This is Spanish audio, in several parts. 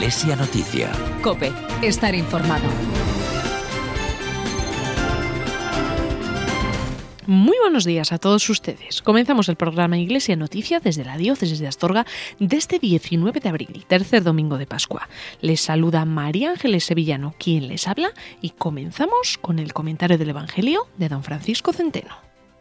Iglesia Noticia. COPE. Estar informado. Muy buenos días a todos ustedes. Comenzamos el programa Iglesia Noticia desde la Diócesis de Astorga de este 19 de abril, tercer domingo de Pascua. Les saluda María Ángeles Sevillano, quien les habla, y comenzamos con el comentario del Evangelio de don Francisco Centeno.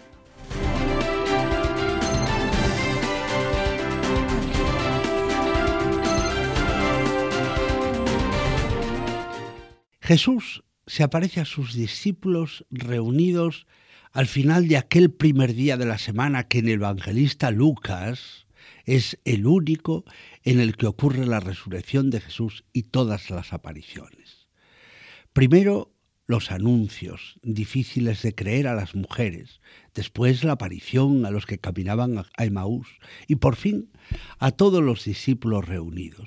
Jesús se aparece a sus discípulos reunidos al final de aquel primer día de la semana que en el evangelista Lucas es el único en el que ocurre la resurrección de Jesús y todas las apariciones. Primero, los anuncios difíciles de creer a las mujeres, después la aparición a los que caminaban a Emaús y por fin a todos los discípulos reunidos.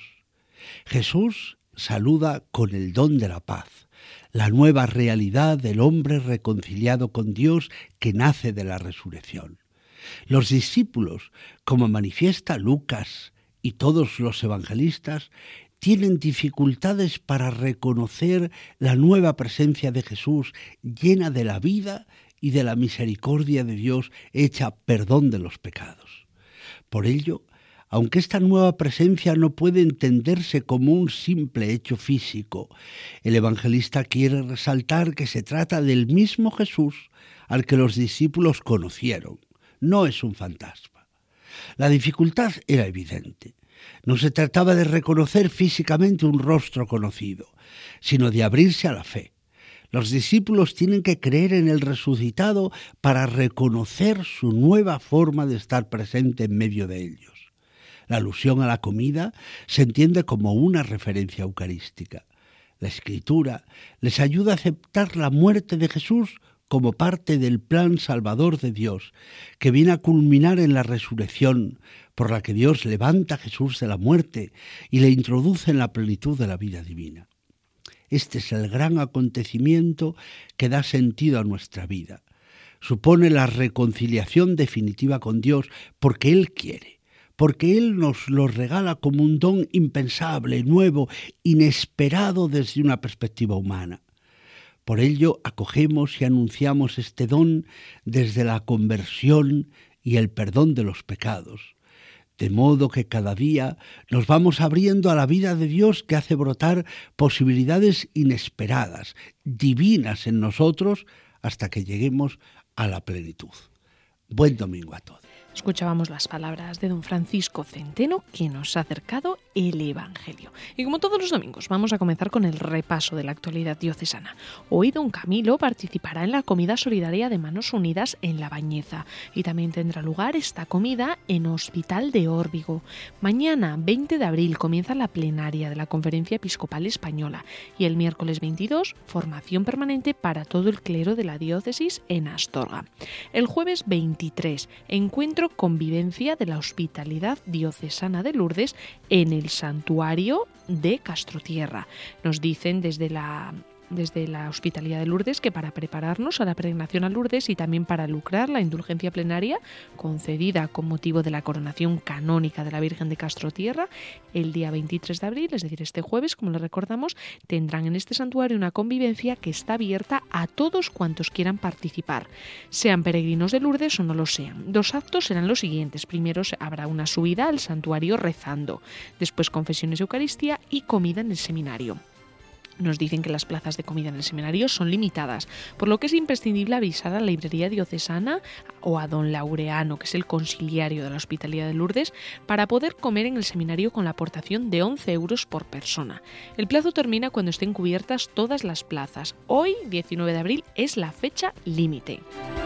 Jesús saluda con el don de la paz, la nueva realidad del hombre reconciliado con Dios que nace de la resurrección. Los discípulos, como manifiesta Lucas y todos los evangelistas, tienen dificultades para reconocer la nueva presencia de Jesús llena de la vida y de la misericordia de Dios hecha perdón de los pecados. Por ello, aunque esta nueva presencia no puede entenderse como un simple hecho físico, el evangelista quiere resaltar que se trata del mismo Jesús al que los discípulos conocieron. No es un fantasma. La dificultad era evidente. No se trataba de reconocer físicamente un rostro conocido, sino de abrirse a la fe. Los discípulos tienen que creer en el resucitado para reconocer su nueva forma de estar presente en medio de ellos. La alusión a la comida se entiende como una referencia eucarística. La Escritura les ayuda a aceptar la muerte de Jesús como parte del plan salvador de Dios, que viene a culminar en la resurrección, por la que Dios levanta a Jesús de la muerte y le introduce en la plenitud de la vida divina. Este es el gran acontecimiento que da sentido a nuestra vida. Supone la reconciliación definitiva con Dios porque Él quiere. Porque Él nos lo regala como un don impensable, nuevo, inesperado desde una perspectiva humana. Por ello acogemos y anunciamos este don desde la conversión y el perdón de los pecados, de modo que cada día nos vamos abriendo a la vida de Dios que hace brotar posibilidades inesperadas, divinas en nosotros, hasta que lleguemos a la plenitud. Buen domingo a todos. Escuchábamos las palabras de don Francisco Centeno, quien nos ha acercado el Evangelio. Y como todos los domingos, vamos a comenzar con el repaso de la actualidad diocesana. Hoy don Camilo participará en la comida solidaria de Manos Unidas en La Bañeza y también tendrá lugar esta comida en Hospital de Órbigo. Mañana, 20 de abril, comienza la plenaria de la Conferencia Episcopal Española y el miércoles 22, formación permanente para todo el clero de la diócesis en Astorga. El jueves 23, encuentro convivencia de la Hospitalidad Diocesana de Lourdes en el Santuario de Castrotierra. Nos dicen desde la Hospitalidad de Lourdes que para prepararnos a la peregrinación a Lourdes y también para lucrar la indulgencia plenaria concedida con motivo de la coronación canónica de la Virgen de Castrotierra, el día 23 de abril, es decir, este jueves, como les recordamos, tendrán en este santuario una convivencia que está abierta a todos cuantos quieran participar, sean peregrinos de Lourdes o no lo sean. Los actos serán los siguientes. Primero habrá una subida al santuario rezando, después confesiones de Eucaristía y comida en el seminario. Nos dicen que las plazas de comida en el seminario son limitadas, por lo que es imprescindible avisar a la librería diocesana o a don Laureano, que es el conciliario de la Hospitalidad de Lourdes, para poder comer en el seminario con la aportación de 11 euros por persona. El plazo termina cuando estén cubiertas todas las plazas. Hoy, 19 de abril, es la fecha límite.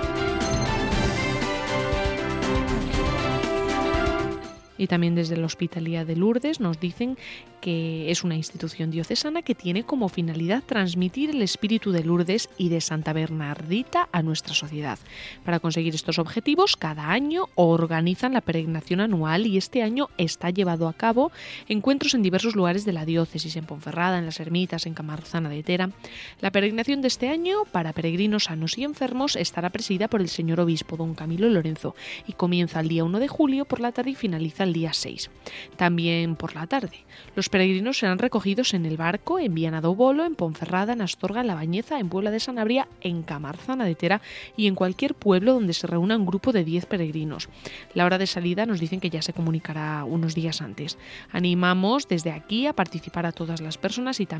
Y también desde la Hospitalidad de Lourdes nos dicen que es una institución diocesana que tiene como finalidad transmitir el espíritu de Lourdes y de Santa Bernardita a nuestra sociedad. Para conseguir estos objetivos, cada año organizan la peregrinación anual y este año está llevado a cabo encuentros en diversos lugares de la diócesis, en Ponferrada, en Las Ermitas, en Camarzana de Tera. La peregrinación de este año para peregrinos sanos y enfermos estará presidida por el señor obispo don Camilo Lorenzo y comienza el día 1 de julio por la tarde y finaliza al día 6. También por la tarde. Los peregrinos serán recogidos en el barco en Viana do Bolo, en Ponferrada, en Astorga, en La Bañeza, en Puebla de Sanabria, en Camarzana de Tera y en cualquier pueblo donde se reúna un grupo de 10 peregrinos. La hora de salida nos dicen que ya se comunicará unos días antes. Animamos desde aquí a participar a todas las personas y también